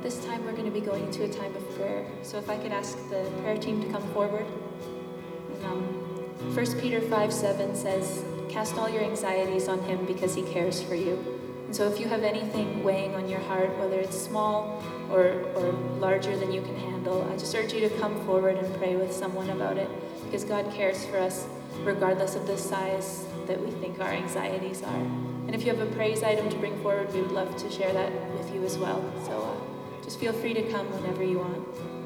this time we're going to be going into a time of prayer. So if I could ask the prayer team to come forward. And 1 Peter 5:7 says, "Cast all your anxieties on him because he cares for you." And so if you have anything weighing on your heart, whether it's small or larger than you can handle, I just urge you to come forward and pray with someone about it, because God cares for us regardless of the size that we think our anxieties are. And if you have a praise item to bring forward, we would love to share that with you as well. So just feel free to come whenever you want.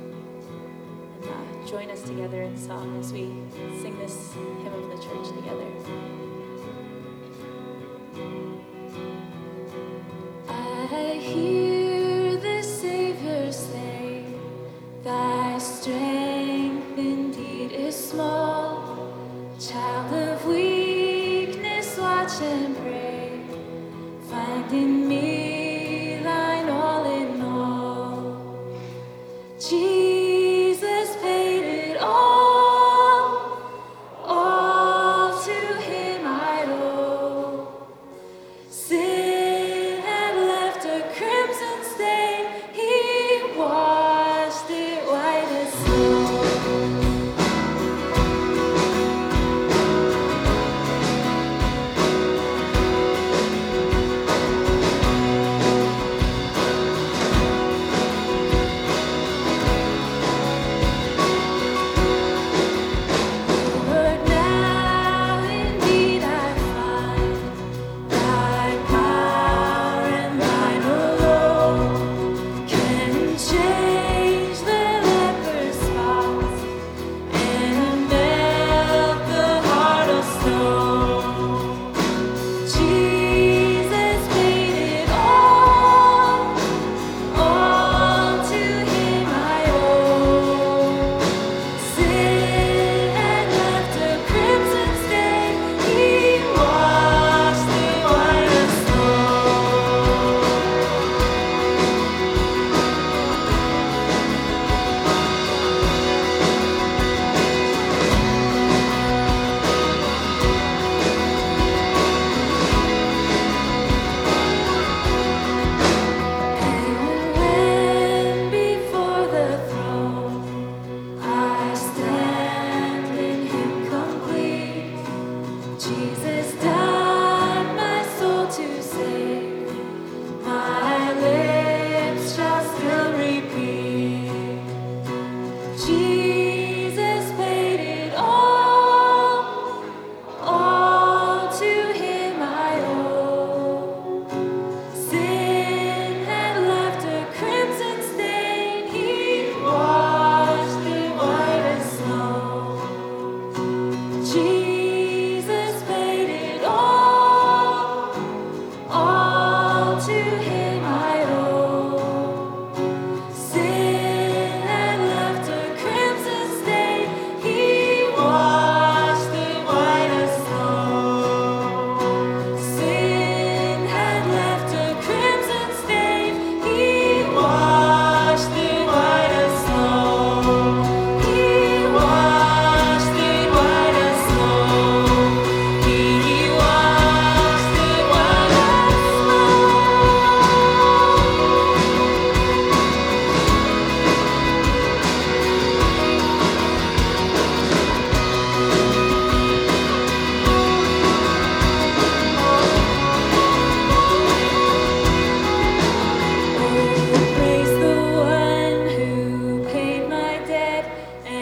And join us together in song as we sing this hymn of the church together. I hear the Savior say, "Thy strength indeed is small. Child of weakness, watch and pray. Find in me thine all in all." Jesus paid it all to him I owe. Sin had left a crimson stain, he washed it white as snow.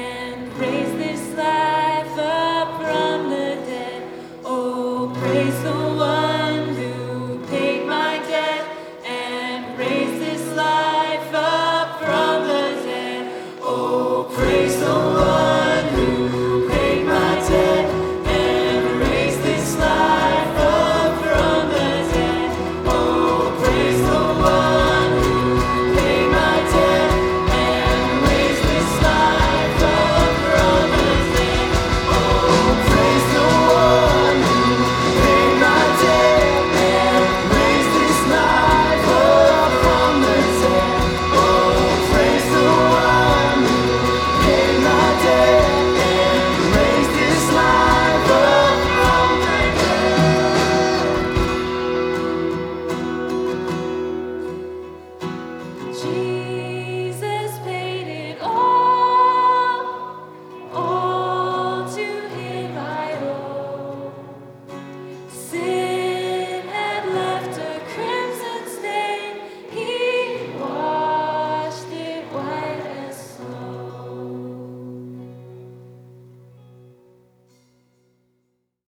Praise the